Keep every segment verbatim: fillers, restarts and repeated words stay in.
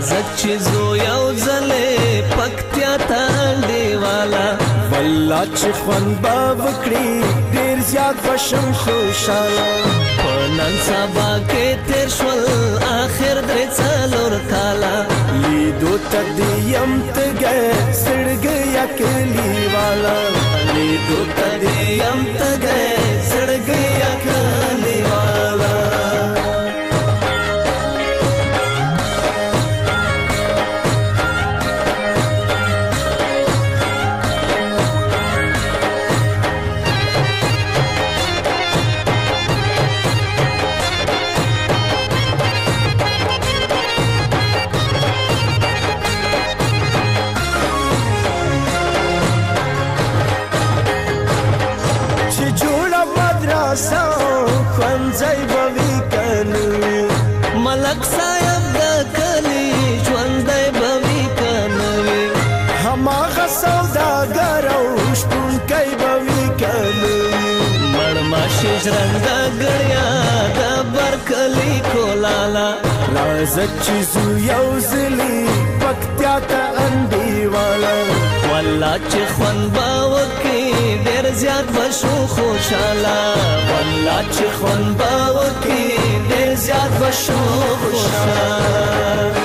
راځه چې زو یو ځلې پکتیا ته انډیواله والله چې خوند به وکړي ډېر زیات به شم خوشحاله په نن سبا کې تېر شول آخر درې څلور کاله لیدو ته دې یم تږی زړګی یا کلیواله لیدو ته دې یم تږی زړګی یا کلیواله ښوونځی به وي که نه وي ملک صاحب د کلي ژوندی به وي که نه وي هماغه سوداګر او شپونکی به وي که نه وي مړماشي ژرنده ګړیا د برکلي کولاله راځه چې ځو یو ځلې پکتیا ته انډیواله والله چې خوند به وکړي ډېر زیات به شو خوشحاله والله چې خوند به وکړي ډېر زیات به شو خوشحاله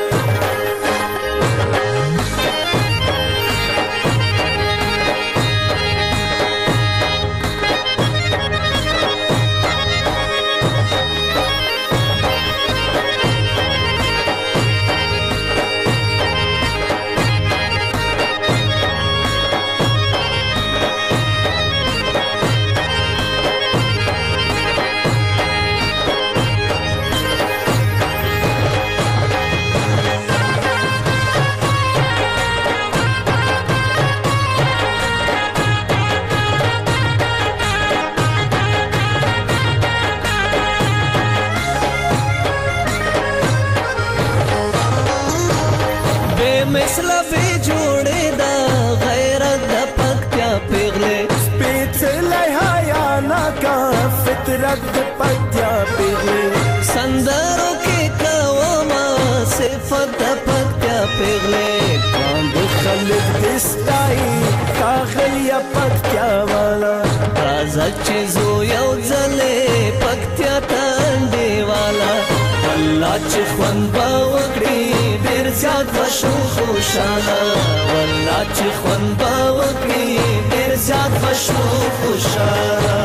مثله بې جوړې ده غیرت د پکتیا پیغلې سپېڅلی حیاناکه فطرت د پکتیا پیغلې سندرو کې کومه صفت د پکتیا پیغلې باندې خلک دې ستایي ښاغلیه پکتیا واله راځه چې زو یو ځلې پکتیا ته انډیواله والله چې خوند به وکړي ډېر زیات به شو خوشحاله والله چې خوند به وکړي ډېر زیات به شو خوشحاله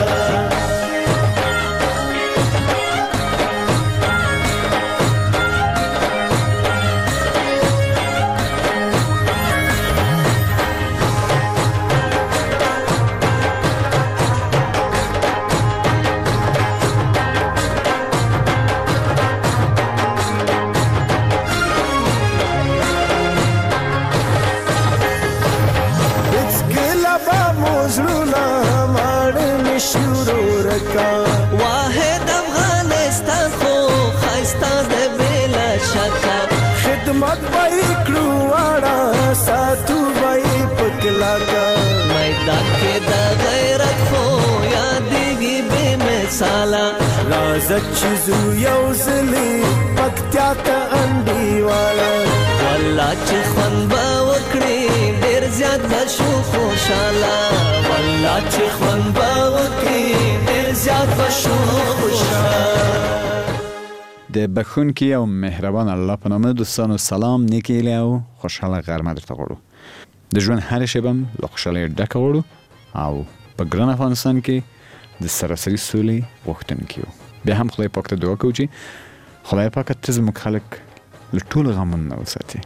واحد افغانستان خو ښایسته دی بېله شکه خدمت به یې کړو واړه ساتو به یې په کلاکه میدان کې د غیرت خو یادېږي بې مثاله راځه چې ځو یو ځلې پکتیا ته انډیواله والله چې خوند به وکړي ډېر زیات به شو خوشحاله والله چې خوند به وکړي ډېر زیات به شو خوشحاله د بخښونکي او مهربان الله په نامه دوستانو سلام نیکې هیلې او خوشحاله غرمه درته غواړو د ژوند هرې شېبه هم له خوشحالۍ ډکه غواړو او په ګران افغانستان کې د سراسري سولې غوښتونکي یو بیا هم خدای پاک ته دعا کوو چې خدای پاک ته زموږ خلک له ټولو غمونو نه وساتي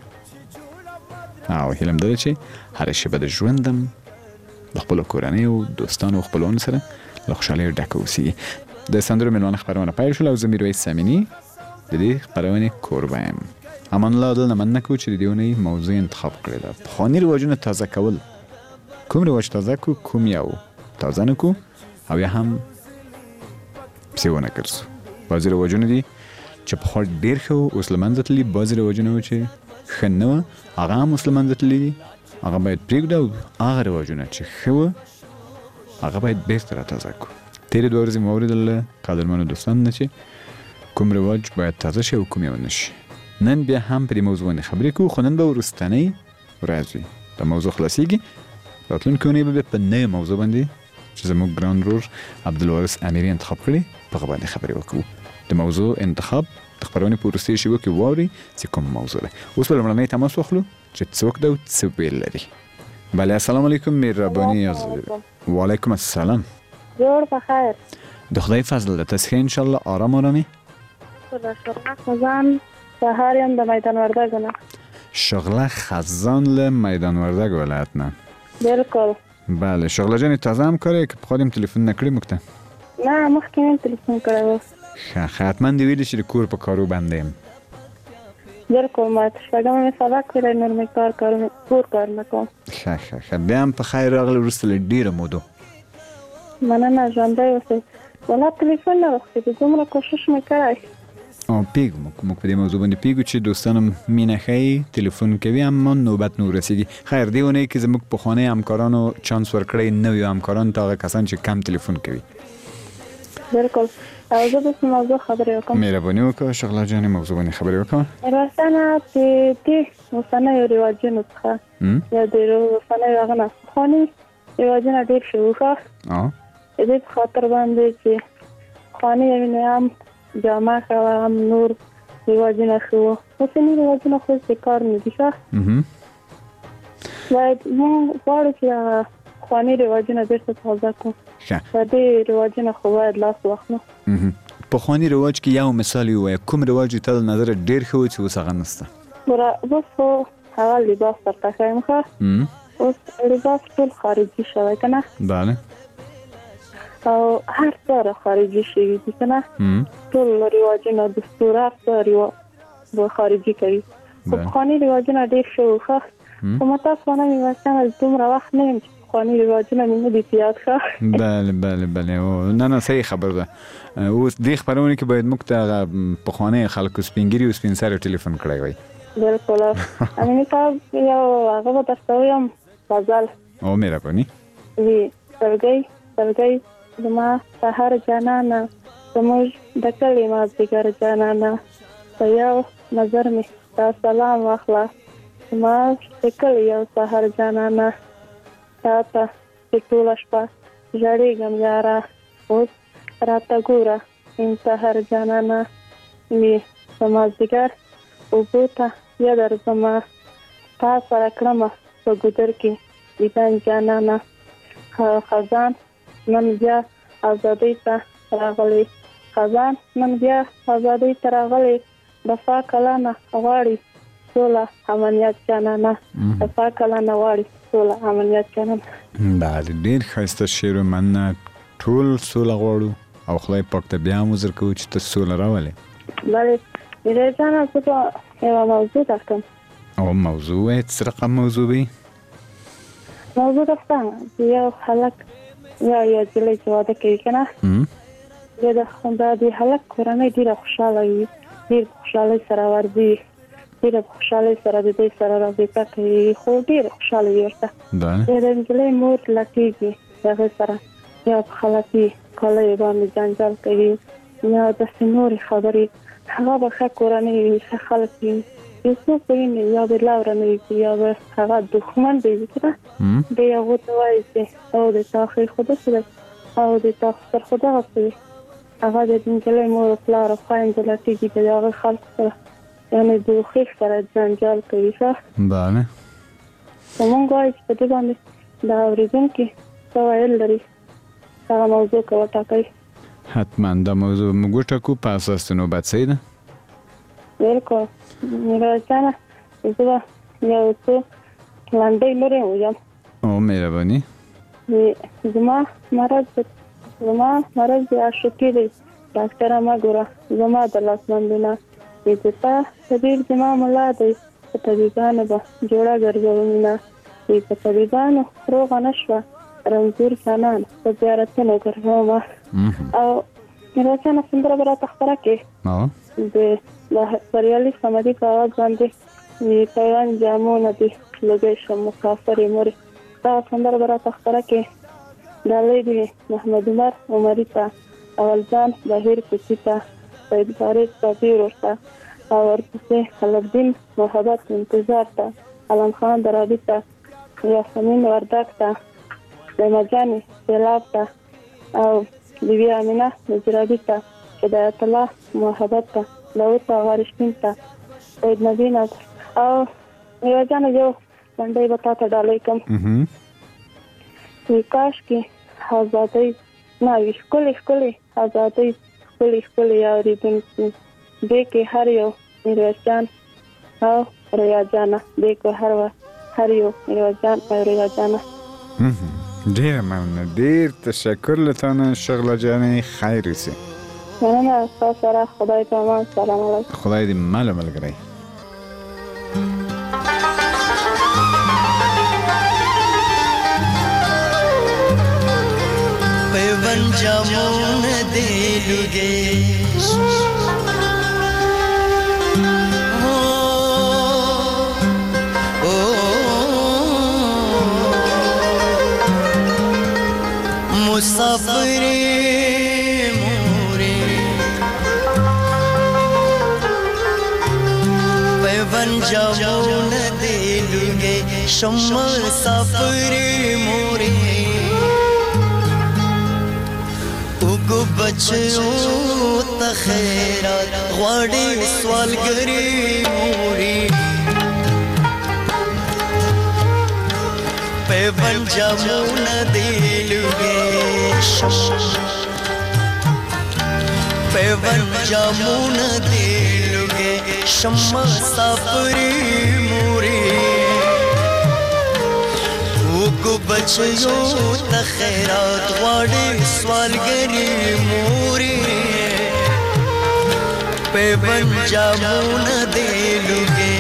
او هیله م دا ده چې هرې شېبه د ژوند هم د خپلو کورنۍ او دوستانو او خپلوانو سره له خوشحالۍ ډکه اوسېږي د سندرو میلمانه خپرونه پیل شول او زه میرویس امیني د دې خپرونې کوربه یم امان الله دلته مننه کوو چې د دې اونۍ موضوع انتخاب کړې ده پخواني رواجونه تازه کول کوم رواج تازه کو کوم یو تازه نه کو او یا هم پسې ونه ګرځو بعضې رواجونه دي چې پخوا ډېر ښه وو اوس له منځه تللي بعضې رواجونه وو چې ښه نه وه هغه هم اوس له منځه تللي دي هغه باید پرېږدو او هغه رواجونه چې ښه وه هغه باید بېرته راتازه کړو تېرې دوه ورځې مې واورېدل له قدرمنو دوستانو نه چې کوم رواج باید تازه شي او کوم یې ونه شي نن بیا هم په دې موضوع باندې خبرې کوو، خو نن به وروستنۍ ورځ وي د موضوع خلاصېږي. راتلونکې اونۍ به بیا په نوې موضوع باندې چې زموږ ګران ورور عبدالوارث امیري انتخاب کړي په هغه باندې خبرې وکړو. د موضوع انتخاب د خپرونې په وروستۍ شېبو کې واورئ چې کوم موضوع ده. اوس به لومړنی تماس واخلو چې څوک ده او څه ویل لري. بله السلام علیکم مهرباني از وعلیکم السلام. جوړ په خیر. د خدای فضل ده. تاسو ښه انشاءالله آرام آرامي؟ شغله خزان سهار یم د میدان وردګ نه. شغله خزان له میدان وردګ ولایت نه. بالکل. بله شغله جان تازه هم کاری که بخوادیم تلفن نکړی موږ ته؟ نه مخکې مې تلفن کړی و. ښه حتما دې ویلي چې د کور په کارو بنده یم. بالکل ما شپږمه مې سبق کړی نور مې کار کار کور کار نه کوم. ښه ښه ښه بیا هم په خیر راغلی وروسته له ډېره مودو. مننه ژوندی اوسئ. ولا تلفن نه واخلئ دومره کوشش مې کړی. او پیګو موږ په دې موضوع باندې پیګو چې دوستانم مینه ښیي تلفن کوي اما نوبت نه ورسېږي. خیر دې اونۍ کې زموږ پخواني همکارانو چانس ورکړی نویو همکارانو ته هغه کسان چې کم تلفن کوي. بالکل. او زه د موضوع خبرې وکړم. مهرباني وکړه شغله جانې موضوع باندې خبرې وکړه. راستانه د دې اوسنیو رواجونو څخه یا د اوسنیو هغه نه پخواني رواجونه ډېر شوي ښه. د دې په خاطر باندې چې پخواني یعنې هم جامه ښه هم نور رواجونه ښه وو. اوسني رواجونه خو هېڅ کار نه دي ښه. باید موږ غواړو چې هغه پخواني رواجونه بېرته تازه کړو. په دې رواجونه خو باید لاس واخلو. پخواني رواج کې یو مثال ووایه کوم رواج ته د نظره ډېر ښه و چې اوس هغه نشته؟ اوس خو هغه لباس درته ښیم ښه. اوس لباس ټول خارجي شوی که نه. بله. او هر څه را خارجي شوي دي که نه. ټول رواجونه دستور هر څه رواج خارجي کوي. خو پخواني رواجونه ډېر ښه وو ښه. خو متاسفانه مې دومره وخت نه یم چې پخواني رواجونه مې نه دي په یاد ښه. بله بله بله نه نه صحیح خبر ده. اوس دې خپرونې کې باید موږ ته هغه پخواني خلکو سپین ږیري او سپین سرو ټلیفون کړی وای. بالکل. امیني صاحب یو هغه به درته ووایم غزل. او مهرباني. وي سلګۍ سلګۍ زما سهار جانانه زموږ د کلي مازدیګر جانانه په یو نظر مې ستا سلام واخله زما د کلي یو سهار جانانه تا ته چې ټوله شپه ژړېږم یاره اوس راته ګوره این سهار جانانه وي د مازدیګر اوبو ته یا درځمه تا سره کړمه په ګودر کې دیدن جانانه خزان نن بیا ازادۍ ته راغلی خزان نن بیا ازادۍ ته راغلی دفاع کلانه غواړي سوله امنیت جانانه دفاع کلانه غواړي سوله امنیت جانانه. بله ډېر ښایسته شعر و مننه. ټول سوله غواړو او خدای پاک ته بیا هم عذر کوو چې ته سوله راولې. بله میرا جانه زه به یوه موضوع درکړم. او موضوع وایې څه رقم موضوع وي؟ موضوع درته چې یو هلک یا یو نجلۍ چې واده کوي که نه د دې هلک کورنۍ ډېره خوشحاله وي ډېر په خوشحالۍ سره ورځي ډېره په خوشحالۍ سره د دوی سره رابطه کوي خو ډېره خوشحاله وي ورته. د نجلۍ مور لټېږي د هغې سره یا په خلطي کالیو باندې جنجال کوي یا داسې نورې خبرې هغه به ښه کورنۍ وي ښه خلک وي یو څوک به وي یا به لوره نه وي یا به هغه دښمن به وي که نه دی هغو ته وایي چې او د تا ښې خو داسې دی او د تا سر خو دغسې وي هغه د نجلۍ مور او پلار او خویندې لټېږي د هغې خلکو سره یعنې د وښې سره جنجال کوي ښه. بله خو مونږ وایو چې په دې باندې د اورېدونکي څه ویل لري هغه موضوع که وټاکئ. حتما دا موضوع موږ وټاکو په اساس د نوبت صحیح ده. بالکل میرویس جانه زه به یو څو لنډۍ نورې ووایم. او مهرباني. زما مرض زما مرض د عاشقي دی ډاکټره مه ګوره زما د لاس بندونه د تا طبیب زما ملا دی په طبیبانو به جوړه ګرځومینه په طبیبانو روغه نه شوه رنځور جانان په زیارتونو ګرځومه. او میرویس جانه سندره به راته خپره کړې د بریالي صمدي په اواز باندې پیوند جامونه دي لږی شم مسافرې مورې دغه سندره به راته خپره کړې. ډالۍ دي محمد عمر عمري ته اولجان بهیر کوچي ته سید فارس صابر ورته او ورپسې خلکدین محبت انتظار ته علم خان درابي ته یاسمین وردک ته لیما جانې سیلاب ته او بیبي امینه نجرابي ته هدایت الله محبت ته داود غارشپین ته سید نبی نظر او میوه جانه یو لنډۍ به تا ته ډالۍ کړم وي کاشکې ازادۍ نه وي ښکلې ښکلې ازادۍ ښکلې ښکلې اورېدونکي دې کې هر یو میرویس جان او ریا جانه دې کې هر هر یو میرویس جان او ریا جانه ډېره مننه ډېر تشکر له تا نه شغله جانې خیر اوسې مننه ستا سره خدای په امان سلام علیکم خدای دې مل ملګری پیون جامون دیلوگے مسافر مورے پیون جامون دیلوگے شم مسافر مورے کو بچو ته خیرات غواړي سوالګري موري پیون جامون دیلوگے پیون جامون دیلوگے شم سافری موري کو بچیو ته خیرات غواړي سوالګري موري پیون جامون دیلوگے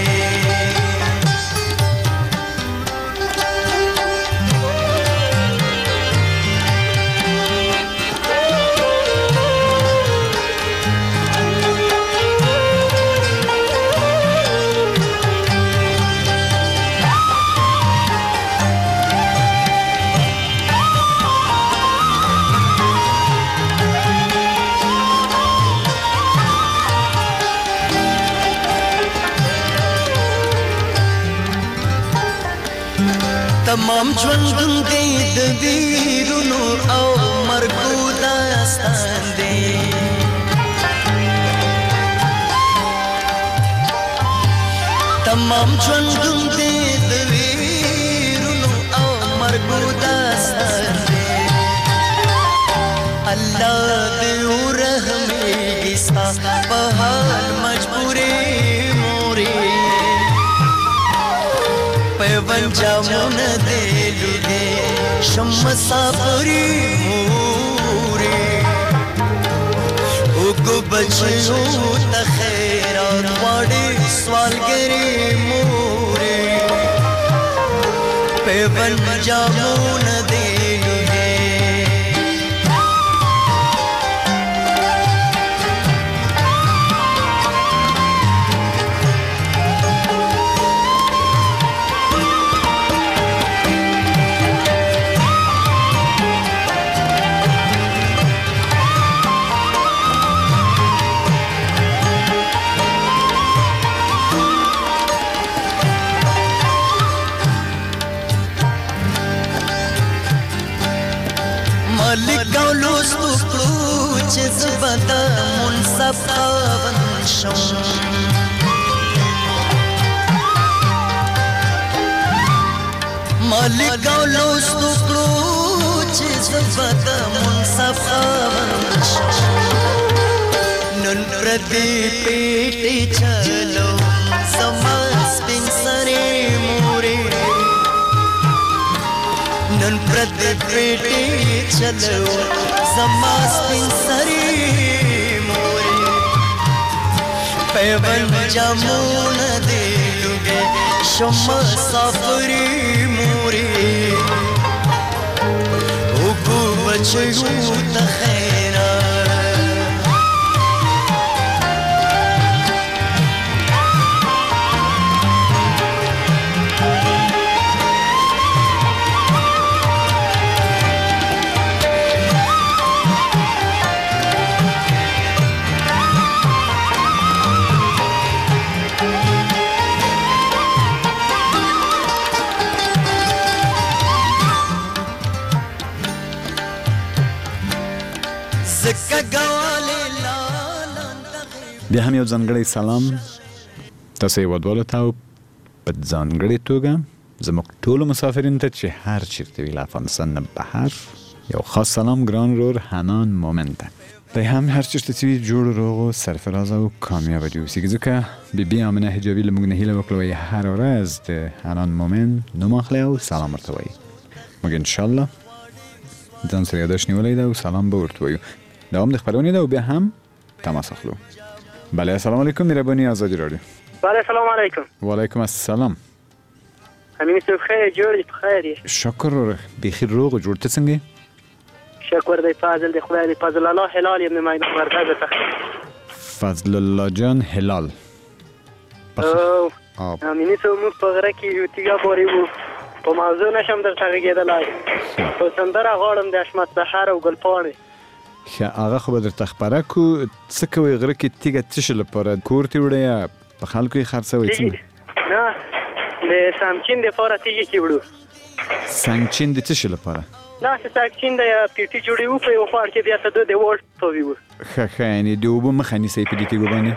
تمام ژوندون دی د ویرونو او مرګو داستان دی تمام ژوندون دی د ویرونو او مرګو داستان دی الله دې ورحمېږي ستا په حال مجبورې مورې پیون جامون دیلوگے شم مسافری مورے اوگو بچیو تا خیرات غواړي سوالګري مورے پیون جامون دیلوگے لګاولو ستوکړو چې زبدا منصف خاون شم مالک ګاولو ستوکړو چې زبدا منصف خاون شم نن پردي پیټي چلو زما سپین سره مورې نن پردي پیټي چلو زما سپین سری موري پیون جامون دیلوگے شم سافری موري اوگو بچیو تخیرا بیا هم یو ځانګړی سلام تاسو هیوادوالو ته او په ځانګړې توګه زموږ ټولو مسافرینو ته چې هر چیرته وي له افغانستان نه بهر یو خاص سلام ګران رور حنان مومن ته. دی هم هر چیرته چې وي جوړ روغ او سرفراز او کامیابه دې اوسیږي، ځکه بیبي آمنه حجابي له موږ نه هیله وکړه وایي هر ورځ د حنان مومن نوم اخلي او سلام ورته وایي. موږ انشاءالله ځان سره یاداښت نیولی ده او سلام به ورته وایو. دا هم د خپرونې ده او بیا هم تماس اخلو. بله السلام علیکم مهرباني آزادي رادیو. بله السلام علیکم. وعلیکم السلام. همین صبح خیر جوړ دې په خیر یې؟ شکر بیخي روغ او جوړ. ته څنګه یې؟ شکر دی فضل دی خدای دی. فضل الله هلال یم د میدان وردګو څخه. فضل الله جان هلال. او همینې څه موږ په غره کې یو تیږه بورې وو، په موضوع نشم درته غږېدلی، خو سندره غواړم د حشمت سحر او ګلپاڼې. ښه هغه خو به درته خپره کړو. څه کوئ غره کې تیږه څه شي لپاره؟ کور ته وړئ یا په خلکو یې خرڅوئ څنګه؟ نه د سمچین دپاره تیږې کې وړو. سنګچین د څه شي لپاره؟ داسې سنګچین دی پیټي جوړې وو، په یو خوا کې بیا ته دو د وولټ توی وو. ښه ښه یعنې د اوبو مخه نیسئ په دې تیږو باندې؟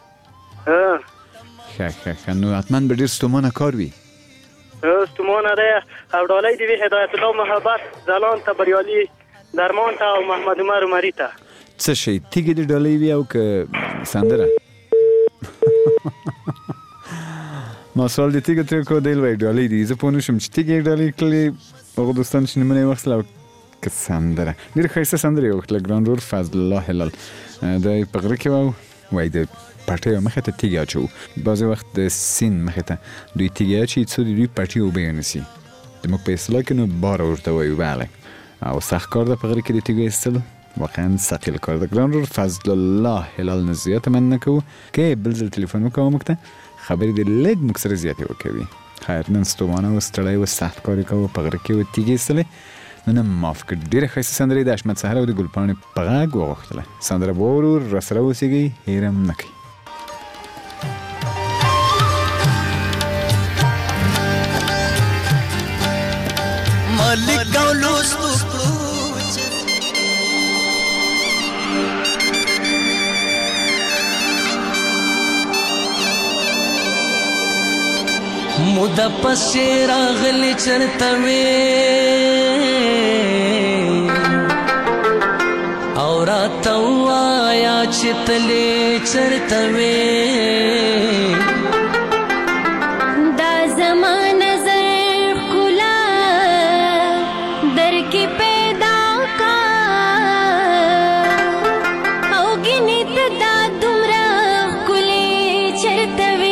ښه ښه ښه نو حتما به ډېر ستومانه کار وي. ستومانه دی او ډالۍ دې وي هدایت الله محبت ځلان ته بریالي درمان ته او محمد عمر عمري ته. څه شی تیږې د ډالۍ وي او که سندره؟ ما سوال د تیږه تر کو دیل وای ډالۍ دي. زه پوه نه شم چې تیږې ډالۍ کړلې هغه دوستان چې نومونه یې واخیستل او که سندره. ډېره ښایسته سندره یې وکړله ګران رور فضل الله هلال. دی په غره کې وو وایي د پټیو مخې ته تیږې اچوو. بعضې وخت د سیند مخې ته دوی تیږې اچوي څو د دوی پټي اوبه ونیسي. زموږ په اصطلاح کې نو باره ورته وایو. بله او سخت کار ده په غره کې د تیږو ایستلو، واقعا ثقیل کار ده. ګران رور فضل الله هلال نه زیاته مننه کوو. که بل ځل تلیفون وکوه موږ ته خبرې دې لږ موږ سره زیاتې وکوي. خیر نن ستومانه و ستړی و سخت کار یې کوو په غره کې و تیږې ایستلې نو نه معاف کړ. ډېره ښایسته سندره یې د حشمت سحر او د ګلپاڼې په غږ وغوښتله. سندره به واورو، راسره اوسېږئ، هېر هم نه کوئ. مالک او لوستو مودا پسې راغلی چرته وې او راته ووایه چې تلې چرته وې دا زما نظر ښکلا درکې پیدا کا او ګینې ته دا دومره ښکلې چرته وې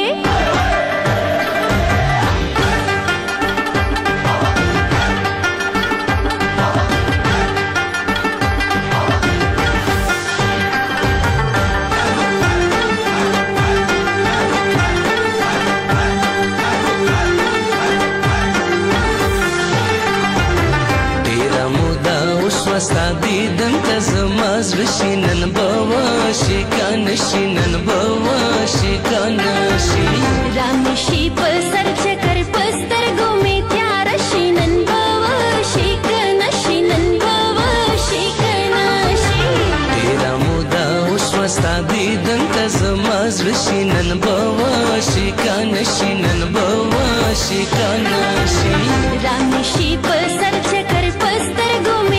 ستا دیدن ته زما زړه شي نن به وشي که نه شي نن به وشي که نه شي رامې شي په سر چکر په سترګو مې تیاره شي نن به وشي که نه شي نن به وشي که نه شي ډېره موده وشوه ستا دیدن ته زما زړه شي نن به وشي که نه شي نن به وشي که نه شي رامې شي په سر چکر په سترګو مې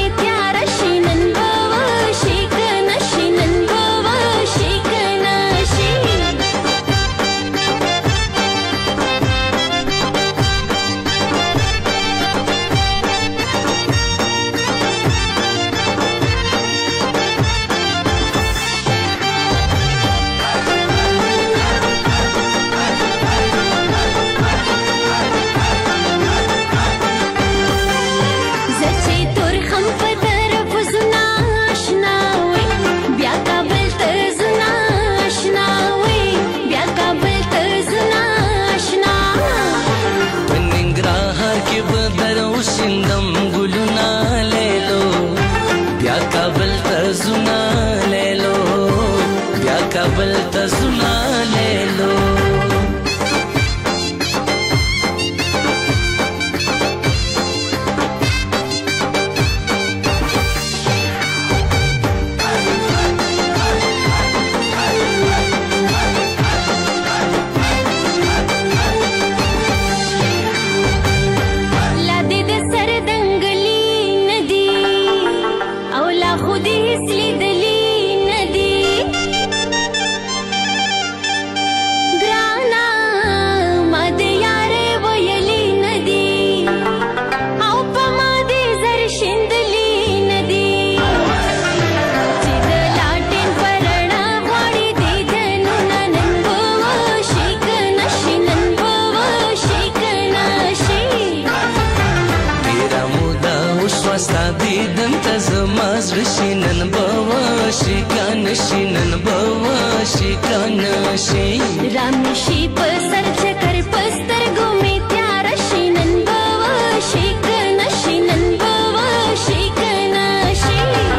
زړشي نن به وشي کنه شي نن به وشي کنه شي رامشي په سر چکر پسترګو می تیار شي نن به وشي کنه شي نن به وشي کنه شي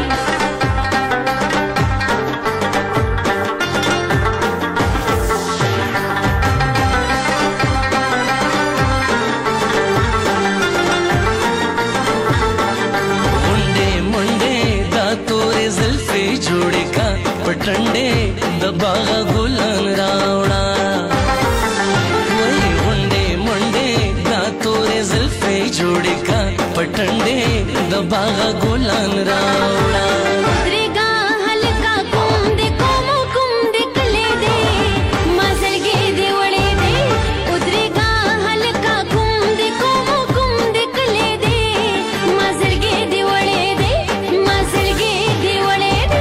پټنډې د باغ ګلان راوړه وای غونډې منډې دا تورې زلفې جوړې کا پټنډې د باغ ګلان راوړه درګه هلکا کوم دې کوم کوم دې کله دې مازلګې دې وړې دې درګه هلکا کوم دې کوم کوم دې کله دې مازلګې دې وړې دې مازلګې دې وړې دې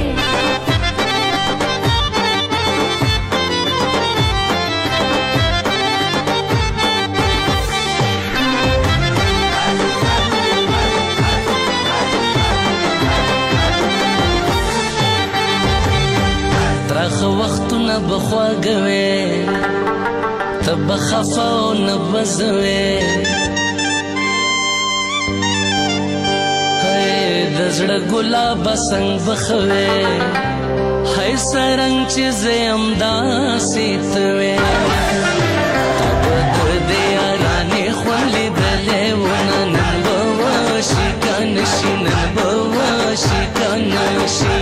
ترخه وختونه بخواږوي ته به خفه او نه بزوي د زړه ګلابه څنګ بخوي هی سرنګ چې زه یم داسې ته وې تا به د دې یارانې خوند لیدلی ونه نن به وشي کنه شي نن به وشي کنه شي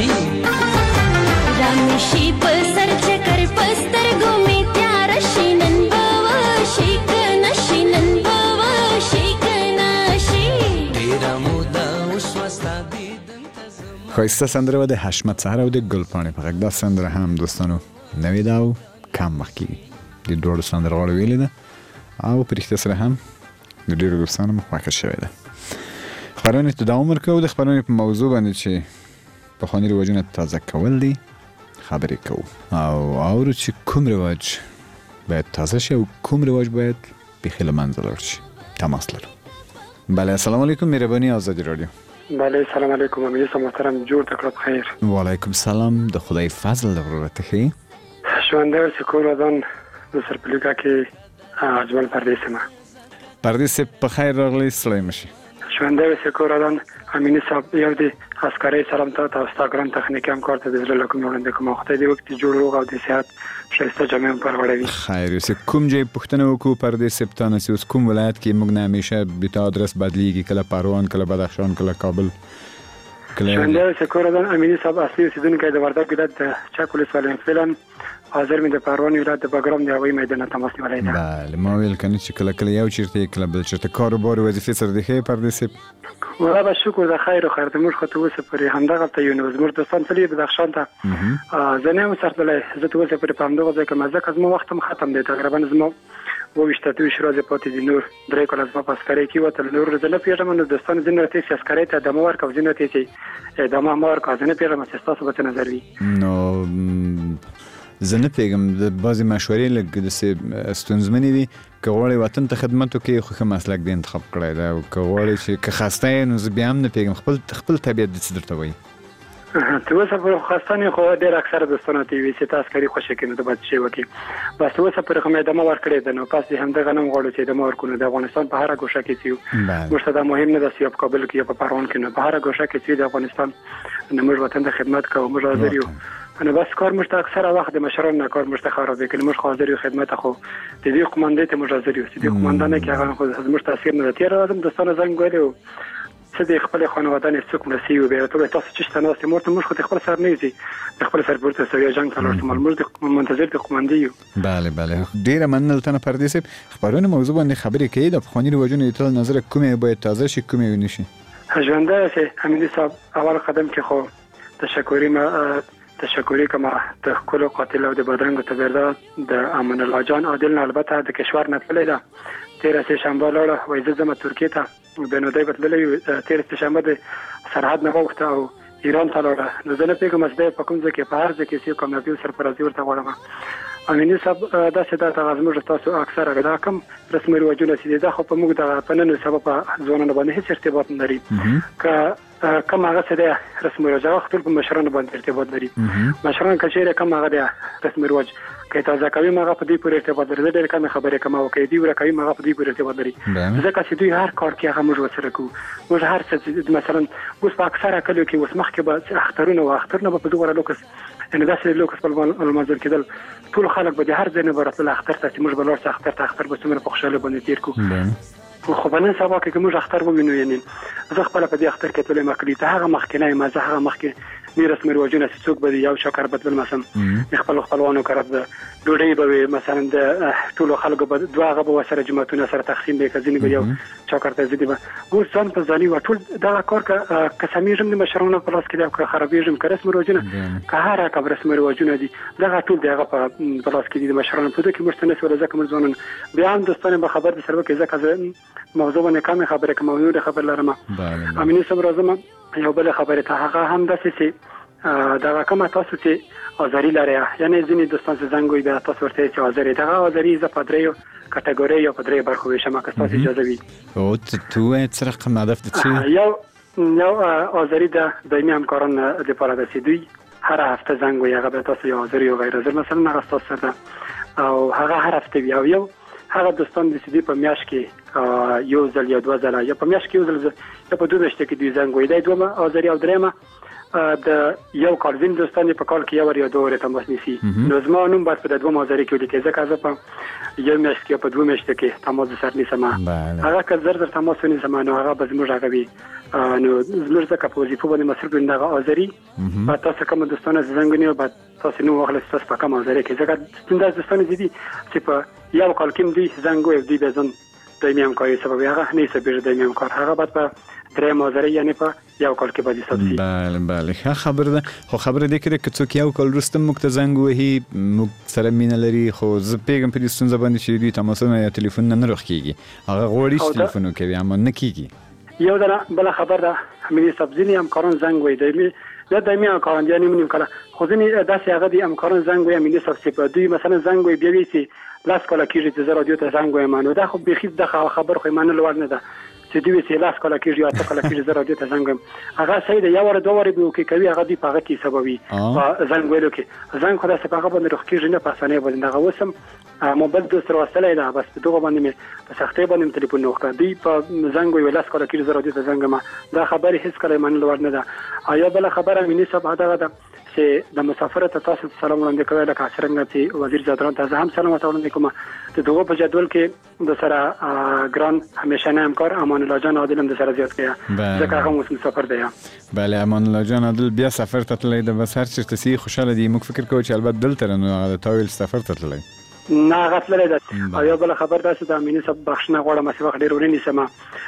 رامشي په سر چکر پسترګو می تیار شي نن به وشي کنه شي نن به وشي کنه شي ډېره موده وشوه ستا دیدن ته زما ښایسته سندره و د حشمت سهر او د ګلپاڼې په غږ. دا سندره هم دوستانو نوې ده او کم مخکې د دواړو سندرغاړو ویلې ده او په رښتیا سره هم د ډېرو دوستانو خوښه شوې ده. خپرونې ته دوام ورکوو. د خپرونې په موضوع باندې چې پخواني رواجونه تازه کول دي خبرې کوو او اورو چې کوم رواج باید تازه شي او کوم رواج باید بیخي له منځه لاړ شي. تماس لرو. بله السلام علیکم مهرباني آزادی رادیو. بله سلام علیکم امیر محترم جور تکړه بخیر. و علیکم سلام د خدای فضل د ورته خي ژوندی اوسې کور ودان د سرپلیکا کې اجمل پردیس ما پردیس په خیر راغلی سلام مشي. ژوندی اوسې کور ودان امینی صاحب یو دی عسکري سلام ته تاسو ته ګران تخنیکی هم کار ته د زړه لکم وړاندې کوم خدای دې وخت جوړ روغ او د صحت ښایسته جامې پروري. خیر اوسې کوم ځای پښتنه وکړو پردیس سپتانه سي اوس کوم ولایت کې موږ نه همیشه بیت ادرس بدلیږي کله پروان کله بدخشان کله کابل کله ژوندی اوسې کور ودان امینی صاحب اصلي اوسیدونکی د وردګ ولایت د چاکولیس ولایت فعلا حاضر مې د پروان ولایت د بګرام د هوایي میدان تماس نیولای دی. بله ما ویل کنه چې کله کله یو چیرته کله بل چیرته کاروبار وظیفه سره دی خې پردیس والله به شکر د خیر او خیر د موږ خطه اوسه پرې همدغه ته یو نو زموږ دوستان تلې بدخشان ته زه نه وسرتلې زه ته اوسه پرې پام دغه ځکه مزه کزمو وختم ختم دی تقریبا زمو وویشته تو شروع پاتې دي نور درې کله زما پاسکاري کې وته نور زنه پیژم نو دوستان زنه ته سیاسکاري ته د مور کو زنه ته د ما مور کو زنه پیژم چې تاسو به نظر وي نو زه نه پیږم د بعضې مشورې لږ داسې ستونزمنې دي که غواړې وطن ته خدمت وکړې خو ښه مسلک دې انتخاب کړی دی او که غواړې چې که خسته یې نو زه بیا هم نه پیږم خپل خپل طبیعت دې څه درته وایي ته اوسه پر خسته نه خو ډېر اکثره دوستانو ته وي چې تاسو کاري خوښه کې نو د بد شي وکړي بس اوسه پر کومه دمه ورکړې ده نو پس همدغه نوم غواړو چې دمه ورکونه د افغانستان په هر ګوشه کې چې موږ ته مهم نه ده چې په کابل کې یا په پروان کې نو په هر ګوشه کې چې د افغانستان د موږ وطن د خدمت کوو موږ حاضر یو نو بس کار موږ ته اکثره وخت د مشرانو نه کار موږ ته خراب کړي موږ حاضر یو خدمت خو د دې قومندان ته موږ حاضر یو چې د قومندان کې هغه خو موږ تاثیر نه تیر راځم دوستانو زنګ ویلو څه د خپل خانواده نه څوک نسی او به ته تاسو چې تاسو مرته موږ خو خپل سر نه یزي خپل سر پورته سوي جنگ تلل ته موږ منتظر د قومندان یو. بله بله ډیره مننه تنه پردیس خبرونه موضوع باندې خبرې کوي د افغاني رواجونو تل نظر کومه باید تازه شي کومه ونشي. ژوندی سه امینی صاحب اول قدم کې خو تشکری ما تشکری کوم د خپل قاتل او د بدرنګ تبردا د امن الله جان عادل البته د کشور نه تللی ده تیر سه شنبه لاړه وای زما ترکیه ته د نو دای بدللی تیر سه شنبه د سرحد نه وخته او ایران ته لاړه نو زه نه پیګم چې په کوم ځای کې په هر ځای کې چې کوم نبی سرپرازي ورته غواړم امینی صاحب دا څه د تغزمر تاسو اکثره دا کم رسمي رواجونه چې دا خو په موږ د پننو سبب ځوانانو باندې هیڅ ارتباط نه لري که کم هغه څه د رسمي رواج خپل په مشرانو باندې ارتباط لري مشران کچېره کم هغه د رسمي رواج که تازه کوي مغه په دې پورې ارتباط لري ډېر کم خبره کوم او کې دی ورکوي مغه په دې پورې ارتباط لري ځکه چې دوی هر کار کې هغه موږ وسره کوو موږ هر څه مثلا اوس په اکثره کلو کې اوس مخکې به اخترونه او اخترونه په دوه لوکس ان داسې لوکس په المنزل کېدل ټول خلک به هر ځای نه برتل اختر ته موږ بلور څخه اختر ته اختر به څومره په خوشاله باندې تیر کو خو په نن سبا کې موږ اختر ومنو یعنی زه خپل په دې اختر کې ټول مکلی ته هغه مخکنه ما زه هغه مخکې نه رسمي رواجونه څوک به یو شکر بدل مثلا خپل خپلوانو کړه د ډوډۍ به مثلا د ټول خلکو به دواغه به سره جماعتونه سره تقسیم به کزینی به یو شکر ته زیدي به ګور ځان په ځاني و ټول دا کار که کسمیږم د مشرونو په لاس کې دا خرابېږم که رسمي رواجونه که هر هغه رسمي رواجونه دي دا ټول دغه په لاس کې دي د مشرونو په دې کې مرستنه سره ځکه موږ ځوانان بیا هم دوستانه به خبر دي سره کې ځکه موضوع باندې کومه خبره کوم موضوع خبر لرم امینه صبر اعظم یو بل خبره ته هغه هم د سې دا کومه تاسو چې ازری لري یعنی ځینې دوستان څنګه زنګوي بیا تاسو ورته چې ازری دا ازری ز پدریو کټګوري یا پدری برخو وشم که تاسو اجازه وي او ته څه رقم هدف دي یو یو ازری د دایمي همکاران لپاره د سیدوی هر هفته زنګوي هغه به تاسو یو ازری او غیر ازری مثلا هغه تاسو سره او هغه هر هفته بیا یو هغه دوستان د سیدی په میاش کې یو ځل یا دوه ځله یا په میاش کې یو ځل یا په دوه میاشتې کې دوی زنګوي دا دوه ازری او درېمه د یو کال وین دوستان په کال کې یو یا دوه ورته تماس نیسي نو زما نوم باید په دوه مازری کې ولیکي ځکه زه په یو میاشت کې په دوه میاشتې کې تماس سره نیسم هغه که زر زر تماس نیسم نو هغه به زموږ هغه وي نو زموږ ځکه په وظیفه باندې مصرف دغه ازری په تاسو کوم دوستان زنګونی او تاسو نو واخلئ تاسو په کوم ازری کې ځکه څنګه دوستان دي چې په یو کال کې دوی زنګوي دوی به ځن دایمي همکاري سبب هغه نه سبب دایمي همکار هغه بعد په درې مازری یعنی په یو کال کې به حساب شي بله بله ښه خبره ده خو خبره دې کړه که څوک یو کال وروسته موږ ته زنګ وهي موږ سره مینه لري خو زه پوهېږم په دې ستونزه باندې چې دوی تماسونه یا تلیفونونه نه روغ کېږي هغه غواړي چې تلیفون وکوي اما نه کېږي یو بله خبر ده ملي صاحب ځینې همکاران زنګ وایي دایمي دا دایمي همکاران دي نیم کله خو ځینې داسې هغه دي همکاران زنګ وایي ملي صاحب چې دوی مثلا زنګ وایي بیا وایي چې لاس کاله کېږي چې زه رادیو ته زنګ وایم نو دا خو بیخي د خبر خو منلو وړ نه ده چې دوی چې لاس کاله کېږي اته کاله کېږي زه رادیو ته زنګ وایم هغه صحیح ده یو ور دوه ور به وکړي کوي هغه دی په هغه کې سببي زنګ ویلو کې زنګ خو داسې په هغه باندې روغ کېږي نه په اسانۍ باندې هغه وسم موبایل دوست سره وصلې ده بس په دغه باندې مې په سختۍ باندې تلیفون نه وکړ دی په زنګ وی لاس کاله کېږي زه رادیو ته زنګ ما دا خبره هیڅ کله منلو وړ نه ده آیا بل خبره مې نسب هغه ده چې د مسافر ته تاسو سلام وړاندې کوي لکه څنګه چې وزیر زادران ته هم سلام وړاندې کوم د دغه په جدول کې د سره ګران همیشه نه همکار امان الله جان عادل هم د سره زیات کړه ځکه هغه موږ مسافر دی بله امان الله جان عادل بیا سفر ته تللی د بس هر چیرته سي خوشاله دي موږ فکر کوو چې البته دلته نو هغه تاویل سفر ته تللی نه غفله ده او یو بل خبر ده چې د امینه سب بخښنه غواړم چې وخت ډیر ورنی سم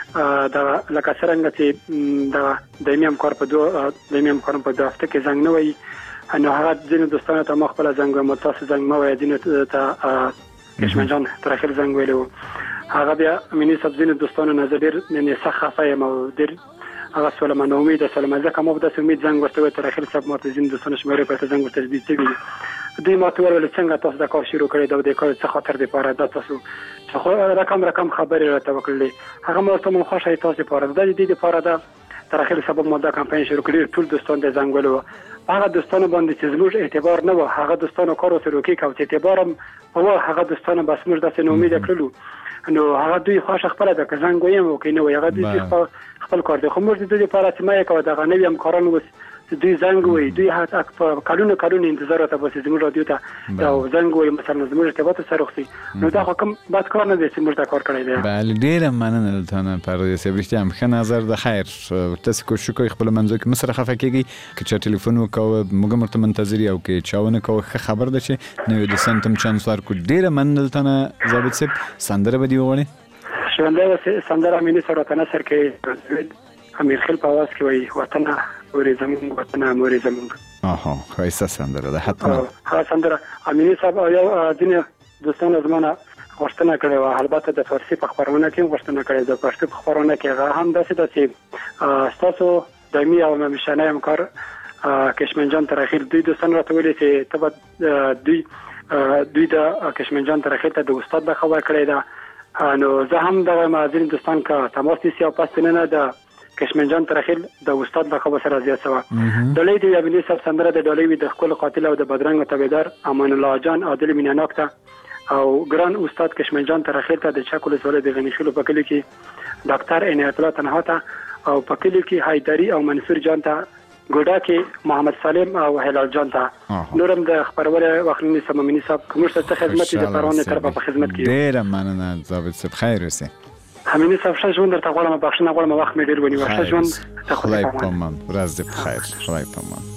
دا لکه څنګه چې دا دایمي همکار په دوه دایمي همکار په دوه هفته کې زنګ نه وای نو هغه ځینې دوستانو ته مخ په زنګ مو تاسو زنګ مو وای ځینې ته کشمن جان تر اخر زنګ ویلو هغه بیا امینه سب ځینې دوستانو نظر ډیر نه ښه خفه مو ډیر هغه سلام نو امید سلام ځکه مو د امید زنګ ورته تر اخر سب مو ځینې دوستانو شمېره په زنګ ورته دي چې دوی ماته ول څنګه تاسو دا کار شروع کړی دا د کار څه خاطر دی پاره دا تاسو خو رقم رقم خبرې راته وکړلې هغه مو ته مون خوشاله تاسو پاره د دې لپاره دا تر اخر سبب مو دا کمپاین شروع کړی ټول دوستان د زنګولو هغه دوستانو باندې چې زموږ اعتبار نه و هغه دوستانو کار وسره کوي او چې اعتبار هم هو هغه دوستانو بس موږ د امید کړلو نو هغه دوی خوش خپل د کزنګ ویم او کینه هغه دوی خپل کار دی خو موږ د دې لپاره چې ما یې کوي دا غنوی هم کارونه وس دوی زنګ وي دوی هڅه په کلونو کلونو انتظار ته بس زموږ رادیو ته دا زنګ وي مثلا زموږ ارتباط سره وختي نو دا کوم بس کار نه دی چې موږ دا کار کړی دی بله ډیره مننه ته پر سبرشتي هم ښه نظر د خیر تاسو کوشش کوئ خپل منځو کې مسره خفه کیږي چې چا ټلیفون وکاو موږ مرته منتظر یو کې چاونه کوي خبر ده چې نو د سنتم چانس ورکو ډیره مننه ته ضابط صاحب سندره به دی وغوړي شونده سندره مینه سره تنه سر کې امیر خیل په आवाज کې وای وطن اورې زمون وطن اورې زمون اها خاصه سندره ده حتما ها سندره امیر صاحب یو دنیا دوستانو زمانه غوښتنه کړې و البته د فارسی په خبرونه کې غوښتنه کړې د پښتو په خبرونه کې هغه هم داسې ده چې تاسو دایمي او همیشنه همکار کشمن جان تر اخر دوی دوستان راته ویلي چې ته دوی دوی د کشمن جان ترخیل ته د استاد د خبر کړی دا نو زه هم د مازین دوستان کا تماس نیسی او پس نه د کشمن جان ترخیل د استاد د خبر سره زیات سوا د لې د یابنی سب سندره د ډولې د خپل قاتل او د بدرنګ تابعدار امان الله جان عادل میناناک ته او ګران استاد کشمن جان ترخیل ته د چاکول سره د غنیخلو په کلی کې ډاکټر عنایت الله تنها ته او په کلی کې حیدری او منصور جان ته ګوډا کې محمد سالم او هلال جان ته نورم د خبرونه وخلنی سممنی صاحب کوم څه خدمت د پرونه طرفه په خدمت کې ډیر مننه ضابط صاحب خیر اوسه همینی صاحب ښه ژوند درته غواړم بخښنه غواړم وخت مې ډیر ونیو ښه ژوند ته خدای په امان ورځ دې په خیر خدای په امان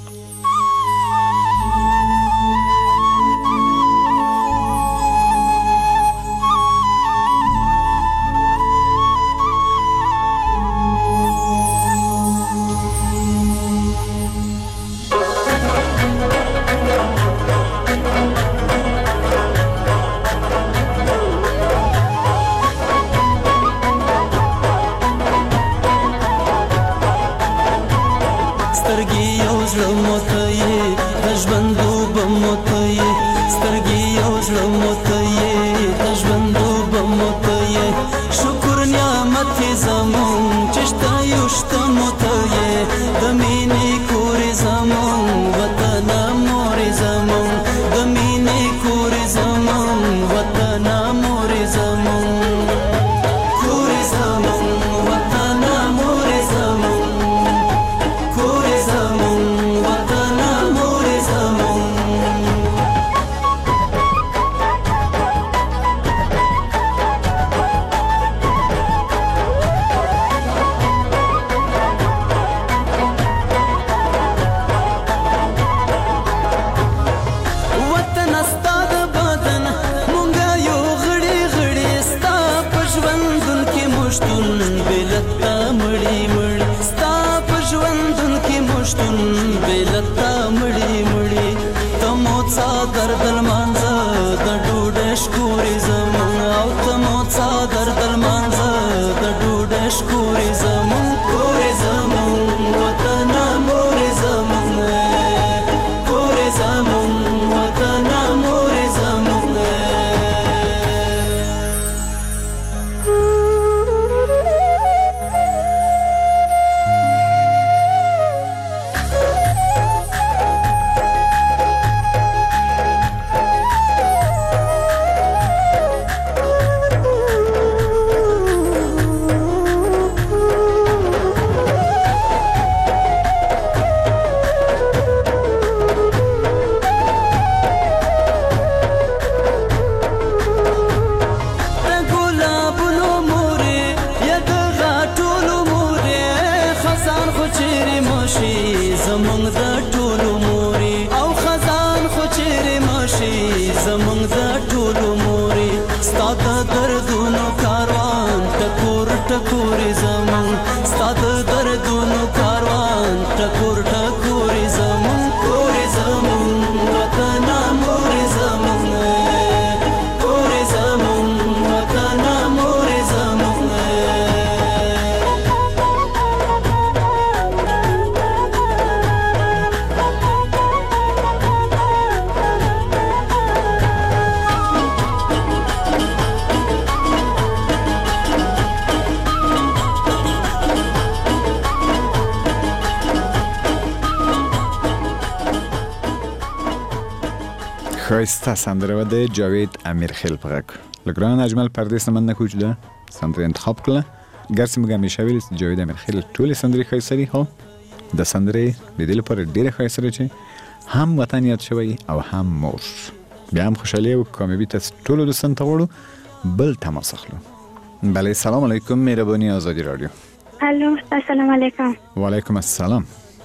خایسته سندره و ده جاوید امیرخیل پغک لگران اجمل پردیس من نکوچده سندره انتخاب کله گرسی مگه میشه ویلیس جاوید امیرخیل طول سندره خایسری ها ده سندره لیدل پر دیر خایسره چه هم وطنیت شوی او هم مور بیا هم خوشحالی و کامیبیت از طول دوستان تاورو بل تماس اخلو بله سلام علیکم مهربانی آزادی رادیو الو السلام علیکم و علیکم السلام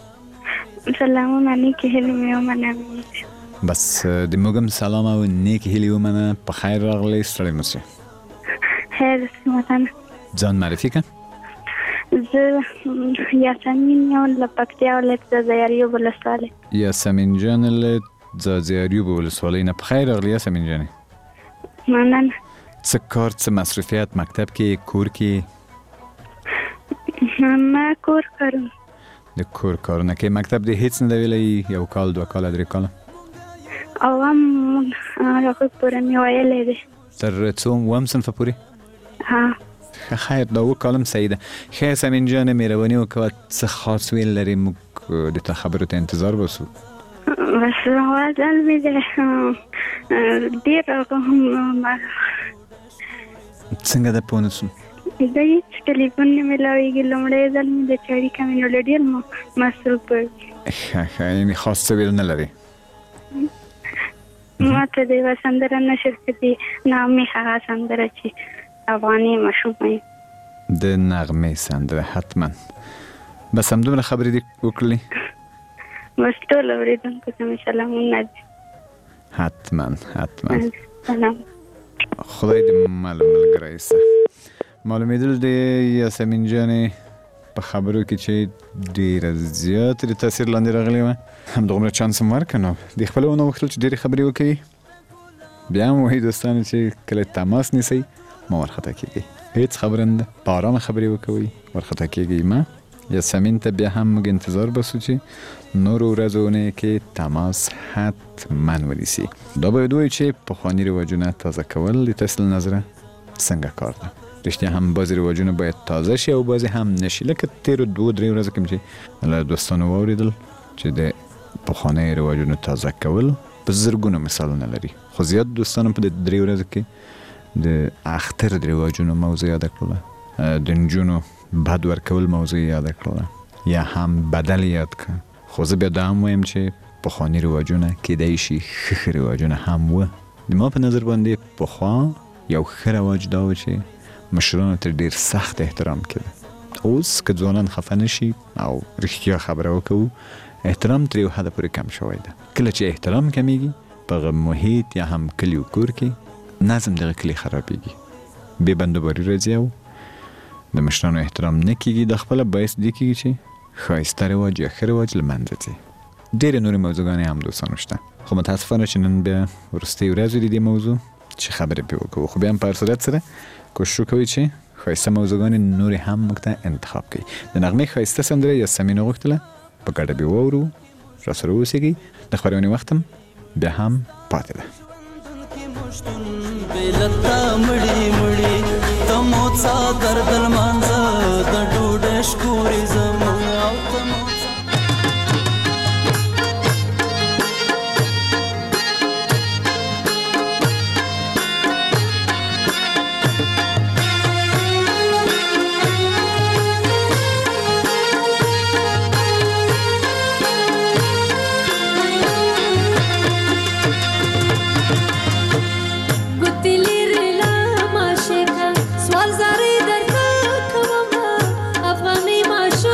سلام علیکم هلو منم بس د موږم سلام او نیک هیلی و منه په خیر راغلی ستړی مشه خیر وطن ځان معرفي کړه زه یاسمین یم له پکتیا ولایت د زیاریو ولسوالۍ یاسمین جان له زیاریو ولسوالۍ نه په خیر راغلی یاسمین جان مننه څه کار څه مصروفیت مکتب کې کور کې ما کور کوم د کور کارونه کې مکتب د هیڅ نه دی ویلی یو کال دوه کال درې کال اوام هغه پورې مې ویلې دي. تر څو اووم صنف پورې؟ ها. خیر دا اووه کالم صحیح ده. خیر سمین جان مهرباني وکړه څه خاص ویل لرې موږ د تا خبرو ته انتظار باسو. بس وازل مې ده ډېر څنګه ده پوه نه شوم؟ د هېڅ ټلیفون نه میلاویږي. لومړی ځل مې د چړي کمې نو له ډېر مصروف وي. ښه ښه یعنې خاص څه ویل نه لرې؟ ما ته د یوه سندره نشر کړي نغمې هغه سندره چې افغاني مشهور وي د نغمې سندره حتما. بس همدومره خبرې دې وکړلې؟ بس ټول اورېدونکو ته مې سلامونه دي. حتما حتما. سلام. خدای دې مل ملګری سه. معلومېدل د یاسمین جانې په خبرو کې چې ډېره زیاته د تاثیر لاندې راغلې وه. همدغومره چانس هم ورکړه نو دې خپله ونه غوښتل چې ډېرې خبرې وکوي. بیا هم وایي دوستانو چې کله تماس نیسئ ما ورخطا کېږئ. هېڅ خبره نه ده، په ارامه خبرې وکوئ، ورخطا کېږئ مه. یاسمین ته بیا هم موږ انتظار باسو چې نورو ورځو اونیو کې تماس حتما ونیسي. دا باید ووایو چې پخواني رواجونه تازه کول د تاسې له نظره څنګه کار ده؟ رښتیا هم بعضې رواجونه باید تازه شي او بعضې هم نشي. لکه تېرو دوو درې ورځو کې چې له دوستانو واورېدل چې د پخوانیو رواجونو تازه کول په زرګونو مثالونه لري. خو زیات دوستانو په دې درې ورځو کې د اختر د رواجونو موضوع یاده کړله، د نجونو بد ورکول موضوع یاده کړله یا هم بدل یاد کړه. خو زه بیا دا هم وایم چې پخواني رواجونه کیدای شي ښه ښه رواجونه هم وه. د ما په نظر باندې پخوا یو ښه رواج دا و چې مشرانو ته ډېر سخت احترام کېده. اوس که ځوانان خفه نه شي او رښتیا خبره وکړو احترام تر یو حده پورې کم شوی ده. کله چې احترام کمیږي په هغه محیط یا هم کلي و کور کې نظم دغه کلي خرابېږي، بې بندوباري راځي او د مشرانو احترام نه کېږي. د خپله باعث دې کېږي چې ښایسته رواج یا ښه رواج له منځه ځي. ډېرې نورې موضوعګانې هم دوستانو شته خو متاسفانه چې نن بیا وروستۍ ورځ وي د دې موضوع چې خبرې پرې وکړو. خو بیا هم په هر صورت سره کوشش وکوئ چې ښایسته موضوعګانې نورې هم موږ ته انتخاب کړئ. د نغمې ښایسته سندره یاسمین وغوښتله په ګډه به واورو. راسره اوسېږئ. د خپرونې وخت هم بیا هم پاتې ده. بلتا مړی مړی تمو څا دردل مانځه د ډوډۍ شکورې زموږ او تمو Mashe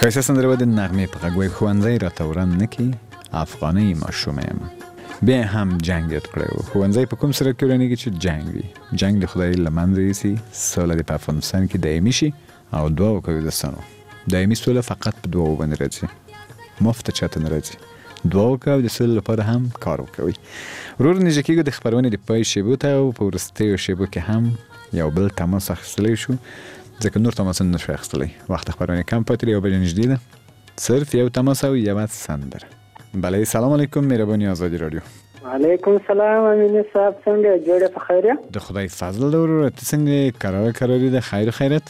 ښایسته سندره به د نغمې په غږ وایي ښوونځی راته وران نه کړي افغانۍ ماشومه یم. بیا هم جنګ یاد کړی و. ښوونځی په کوم سرک کې ورانېږي چې جنګ وي. جنګ د خدای له منځه یوسي، سوله دې په افغانستان کې دایمي شي او دعا وکړو دوستانو. دایمي سوله فقط په دعاو باندې راځي، مفته چاته نه راځي. دعا وکړو د سولې لپاره هم کار وکوئ. ورور نږدې کېږو د خپرونې د پای شیبو ته او په وروستیو شیبو کې هم یو بل تماس اخیستلی شو، ځکه نور تماسونه نشو اخیستلی. وخت خپرونې کم پاتې دی، یو بجې نږدې ده. صرف یو تماس او یوه سندره. بله سلام علیکم، مهرباني آزادي رادیو. وعلیکم سلام امینی صاحب، څنګه جوړه په خیر یې؟ د خدای فضل ده ورور، ته څنګه کراره کراري ده؟ خیر خیرت؟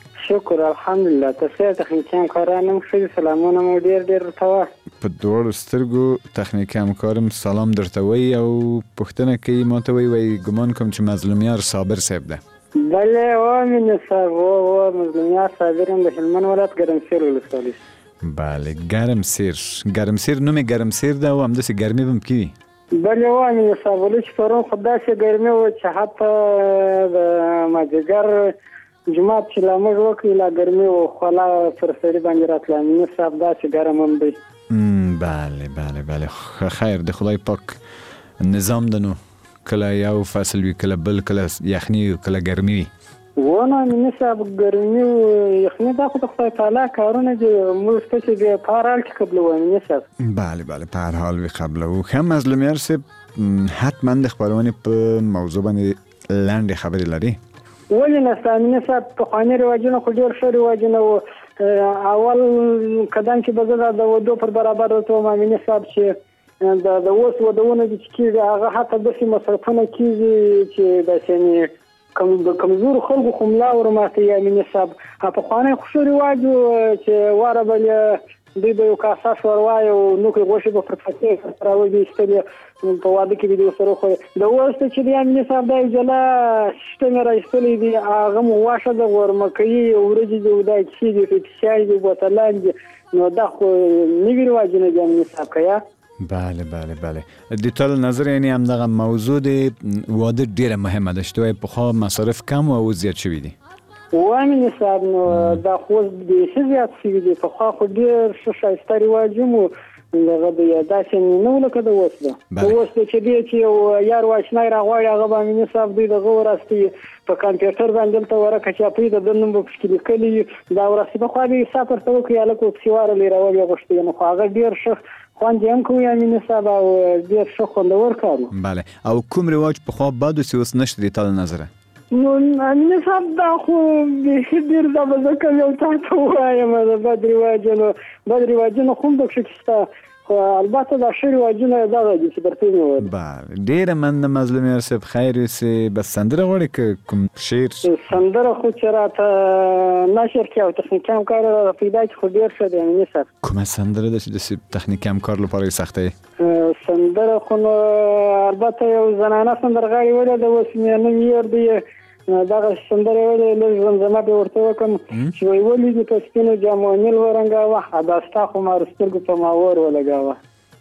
شکر الحمدلله. تاسو تخنیکي همکاران هم ښه، سلامونه مو ډېر ډېر ورته وایه. په دواړو سترګو تخنیکي همکارم سلام درته وایي او پوښتنه کوي ماته وایي وایي ګمان کوم چې مظلومیار صابر صاحب ده. بله و امینی صاحب، و و مظلومیار صابر هم د هلمند ولایت ګرمسیر ولسوالۍ. بله ګرمسیر. ګرمسیر نوم یې ګرمسیر ده او همداسې ګرمي به هم کېږي. بله و امینی صاحب، ولې چې پرون خو داسې ګرمي وه چې حتی د مازدیګر جماعت چې لا موږ وکړي لا ګرمي و، خوله پر سړي باندې راتله. امیني صاحب داسې ګرم هم دی. بله بله بله خیر د خدای پاک نظام ده، نو کله یو فصل وي، کله بل، کله یخني وي، کله ګرمي وي. ونه امیني صاحب ګرمي و یخني دا خو د خدای تعالی کارونه دي، موږ ستاسې په هر حال کې قبلوو امیني صاحب. بله بله په هر حال وي قبلوو. ښه مظلومیار صاحب، حتما د خپرونې په موضوع باندې لنډې خبرې لري؟ ولې نه امیني صاحب، پخواني رواجونه خو ډېر ښه رواجونه وو. اول قدم کې به زه د ودو پر برابر درته وایم امیني صاحب چې د اوس ودونه دي چې کېږي هغه حتی داسې مصرفونه کېږي چې داسې د کمزورو خلکو خو ملا ورماتوي امیني صاحب. پخوانی خو ښه رواج و چې واره به دوی به یو کاسه شوروا او نوکې غوښې به پر فتې راوځي ایستلې په واده کې به دې ورسره وخورې. د اوس ته چې دی امیني صاحب دا یو جلا سیسټم یې راایستلی دی، هغه مو واښه ده، غورمکۍ، وریجې دي، دا کیسې دي، پیپسیان دي، بوتلان دي. نو دا خو نوي رواجونه دي امیني صاحب که یا؟ بله بله بله. د تا له نظر یعنې همدغه موضوع د واده ډېره مهمه ده چې ته وایې پخوا مصارف کم او اوس زیات شوي دي. و امیني صاحب نو دا خو اوس بیخي زیات شوي دي. پخوا خو ډېر ښه ښایسته رواج هم و، دغه د داسې نه و لکه د اوس ده. د اوس دی چې دی چې یو یار واشنای راغواړي هغه به امیني صاحب دوی دغه ورستوي په کمپیوټر باندې دلته ورکه چاپوي د ده نوم به پکې لیکلی وي، دا ورستي پخوا به یې حساب ورته وکړي هلک ورپسې وارلی راول یې غوښتي. نو خو هغه ډېر ښه خوند یې هم کوي امیني صاحب او ډېر ښه خوندور کار و. بله. او کوم رواج پخوا بد و چې اوس نشته د تا له نظره؟ نو امیني صاحب دا خو بیخي ډېر دا به زه کوم یو تا ته ووایم د بد رواجونو بد رواجونه خو هم پکښې شته، خو البته دا ښه رواجونه دغه دي چې درته یې مې وویل. بله ډېره مننه مظلومیار صاحب. خیر اوسې. بس سندره غواړې که کوم شعر؟ سندره خو چې راته نشر کړي او تخنیکي همکار راته پیدا کړي خو ډېر ښه دی امیني صاحب. کومه سندره ده چې داسې تخنیکي همکار لپاره یې سخته یې؟ سندره خو نو البته یو زنانه سندرغاړې ویلې ده، اوس مې نوم یې دی دغه سندره ویلې لږ زمزمه به ورته وکړم چې وایي ولې دې په سپینو جامو نیل ورنګاوه، دا ستا خمارو سترګو په ما اور ولګاوه.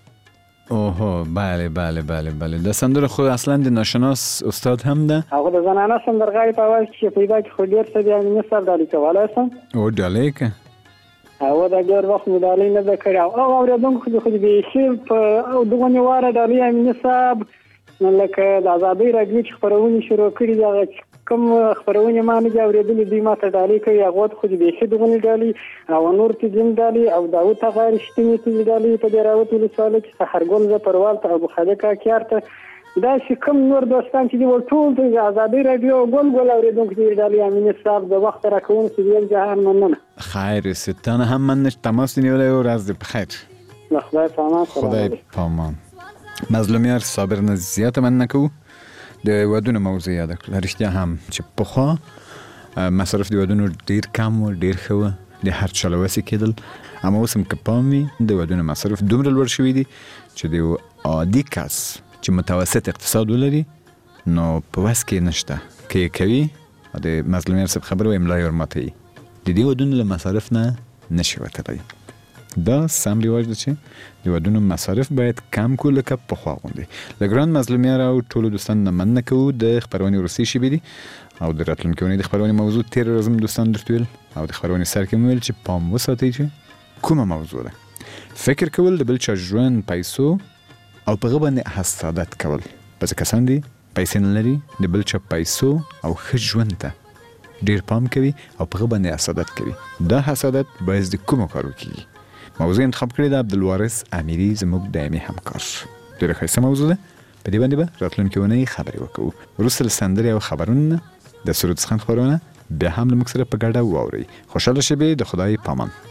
اوهو بله بله بله بله. دا سندره خو اصلا د ناشناس استاد هم ده؟ هغه د زنانه سندرغاړې په اواز کې پیدا کړي خو ډېر ښه دی امیني صاحب. ډالۍ کولی شم؟ او ډالۍ که هغه دا ډېر وخت مې ډالۍ نه ده کړې او هغه اورېدونکو خو خو بیخي په دغونې واره ډالۍ امیني صاحب لکه د ازادۍ راډیو چې خپرونې شروع کړي دي هغه کوم خپرونې ما نه دي اورېدلې دوی ما ته ډالۍ کوي، هغو ته خو د بیخي دغونې ډالۍ او نور ته ځینې ډالۍ او داود هغه رښتینې ته ډالۍ په دې راوت ولسوالۍ کې سحرګل ظفروال ته او خالق کاکیار ته داسې کوم نور دوستان چې دي ول ټول ته د ازادۍ راډیو ګل ګل اورېدونکو ته ډالۍ امیني صاحب د وخت راکوونکي دویم جهان مننه. خیر اوسې. تا نه هم مننه چې تماس دې نیولی و. ورځ دې په خیر. له خدای په امان. خدای په امان. مظلومیار صابر نه زیاته مننه کوو. د ودونو موضوع یاده کړله. رښتیا هم چې پخوا مصرف د ودونو ډېر کم و، ډېر ښه و، د هر چا له وسې کېدل. اما اوس هم که پام وي د ودونو مصرف دومره لوړ شوي دي چې د یو عادي کس چې متوسط اقتصاد ولري نو په وس کې نشته که یې کوي. د مظلومیار صاحب خبره وایم ملا یې ورماتوي. د دې ودونو له مصارف نه نشي وتلی. دا سم رواج ده چې د ودونو مصارف باید کم کو لکه پخوا غوندې. له ګران مظلومیار او ټولو دوستانو نه مننه کوو. د خپرونې وروستۍ شیبې دي او د راتلونکې اونۍ د خپرونې موضوع تېره ورځ هم دوستانو درته ویل او د خپرونې سر کې مو ویل چې پام وساتئ چې کومه موضوع ده؟ فکر کول د بل چا ژوند، پیسو او په هغه باندې حسادت کول. پس کسان دي پیسې نه لري، د بل چا پیسو او ښه ژوند ته ډیر پام کوي او په هغه باندې حسادت کوي. دا حسادت باعث د کومو کارو کیږي؟ موضوع انتخاب کړی د عبدالوارث امیری، زموږ دایمي همکار. ډیره ښایسته موضوع ده. په دې باندې به راتلونکې اونۍ خبرې وکړو. وروسته له سندرې او خبرونو د سرود څخه خبرونه بیا هم له موږ سره په ګډه واورئ. خوشحاله شئ، د خدای پامان.